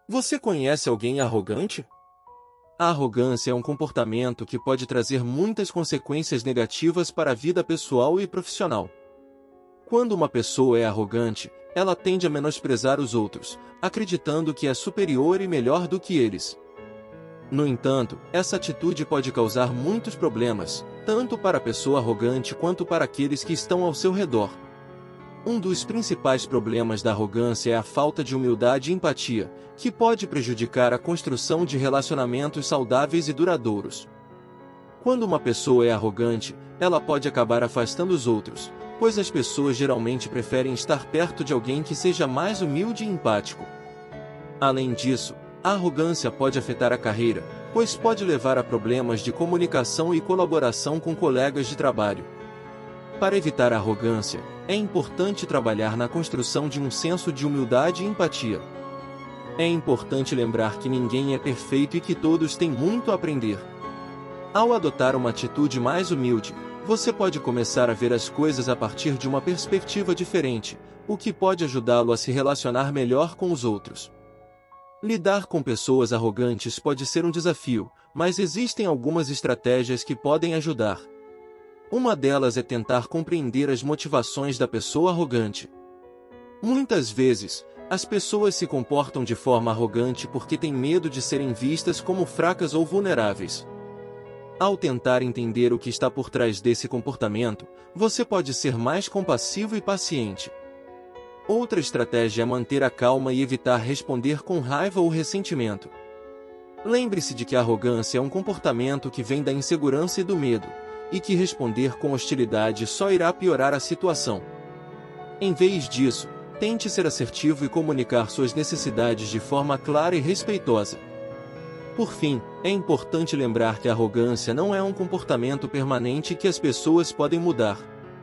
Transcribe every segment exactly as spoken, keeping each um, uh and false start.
Você conhece alguém arrogante? A arrogância é um comportamento que pode trazer muitas consequências negativas para a vida pessoal e profissional. Quando uma pessoa é arrogante, ela tende a menosprezar os outros, acreditando que é superior e melhor do que eles. No entanto, essa atitude pode causar muitos problemas, tanto para a pessoa arrogante quanto para aqueles que estão ao seu redor. Um dos principais problemas da arrogância é a falta de humildade e empatia, que pode prejudicar a construção de relacionamentos saudáveis e duradouros. Quando uma pessoa é arrogante, ela pode acabar afastando os outros, pois as pessoas geralmente preferem estar perto de alguém que seja mais humilde e empático. Além disso, a arrogância pode afetar a carreira, pois pode levar a problemas de comunicação e colaboração com colegas de trabalho. Para evitar a arrogância, é importante trabalhar na construção de um senso de humildade e empatia. É importante lembrar que ninguém é perfeito e que todos têm muito a aprender. Ao adotar uma atitude mais humilde, você pode começar a ver as coisas a partir de uma perspectiva diferente, o que pode ajudá-lo a se relacionar melhor com os outros. Lidar com pessoas arrogantes pode ser um desafio, mas existem algumas estratégias que podem ajudar. Uma delas é tentar compreender as motivações da pessoa arrogante. Muitas vezes, as pessoas se comportam de forma arrogante porque têm medo de serem vistas como fracas ou vulneráveis. Ao tentar entender o que está por trás desse comportamento, você pode ser mais compassivo e paciente. Outra estratégia é manter a calma e evitar responder com raiva ou ressentimento. Lembre-se de que a arrogância é um comportamento que vem da insegurança e do medo, e que responder com hostilidade só irá piorar a situação. Em vez disso, tente ser assertivo e comunicar suas necessidades de forma clara e respeitosa. Por fim, é importante lembrar que a arrogância não é um comportamento permanente que as pessoas podem mudar.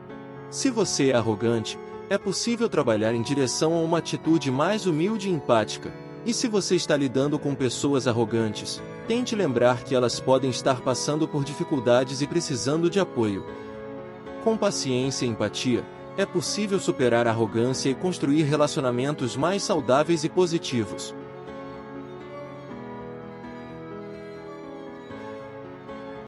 Se você é arrogante, é possível trabalhar em direção a uma atitude mais humilde e empática, e se você está lidando com pessoas arrogantes, tente lembrar que elas podem estar passando por dificuldades e precisando de apoio. Com paciência e empatia, é possível superar a arrogância e construir relacionamentos mais saudáveis e positivos.